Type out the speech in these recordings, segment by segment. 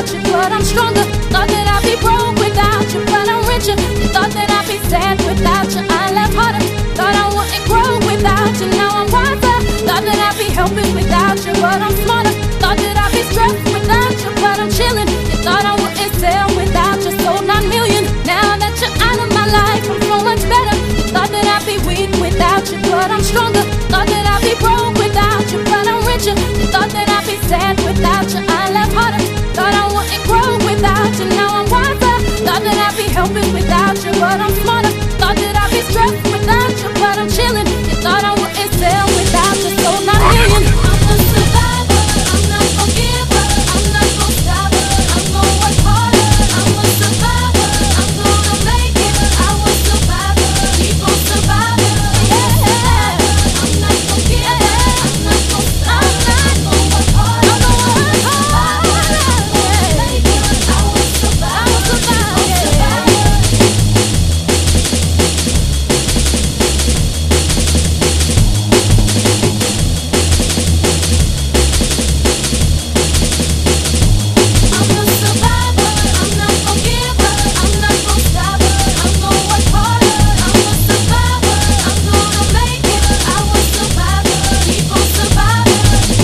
without you, but I'm stronger. Thought that I'd be broke without you, but I'm richer. You thought that I'd be sad without you, I laugh harder. Thought I wouldn't grow without you, now I'm wiser. Thought that I'd be helping without you, but I'm smarter. Thought that I'd be stressed without you, but I'm chilling. You thought I wouldn't sell without you, sold 9 million. Now that you're out of my life, I'm so much better. You thought that I'd be weak without you, but I'm stronger. Thought that I'd be broke without you, but I'm richer. You thought that I'd be sad without you, I laugh harder. Thought I wouldn't grow without you, now I'm wiser. Thought that I'd be helping without you, but I'm smarter. Thought that I'd be stressed without you, but I'm chilling. You thought I wouldn't sell without you, sold 9 million. I'm a survivor, I'm not gon' give up, I'm not gon' stop, I'm gon' work harder. I'm a survivor, I'm gonna make it. I will survive, keep on surviving. Yeah, I'm not gon' give up, I'm not gon' stop, I'm gon' work harder. I'm gonna work harder. I'm gonna make it. I will survive, keep on surviving. I'm a survivor, I'm not gon' give up, I'm not gon' stop, I'm gon' work harder. I'm a survivor, I'm gonna make it. I will survive, keep on surviving.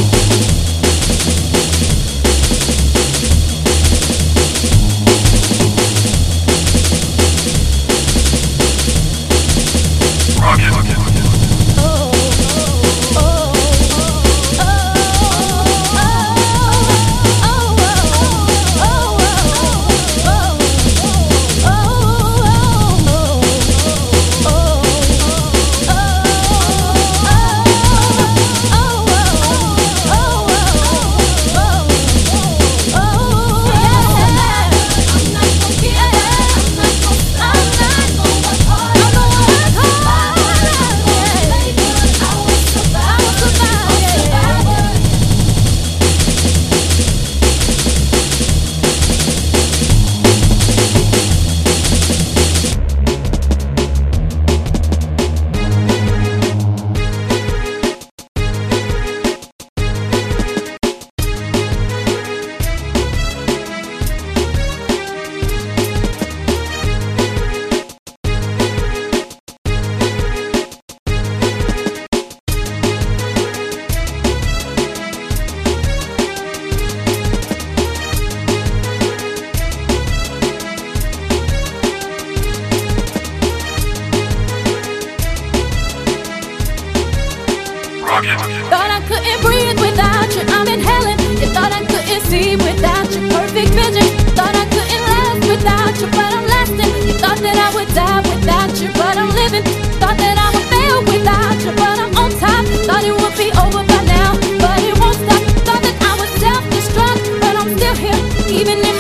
Thought I couldn't breathe without you, I'm inhaling. You thought I couldn't see without your perfect vision. Thought I couldn't last without you, but I'm lasting. You thought that I would die without you, but I'm living. Thought that I would fail without you, but I'm on top. Thought it would be over by now, but it won't stop. Thought that I would self-destruct, but I'm still here, even in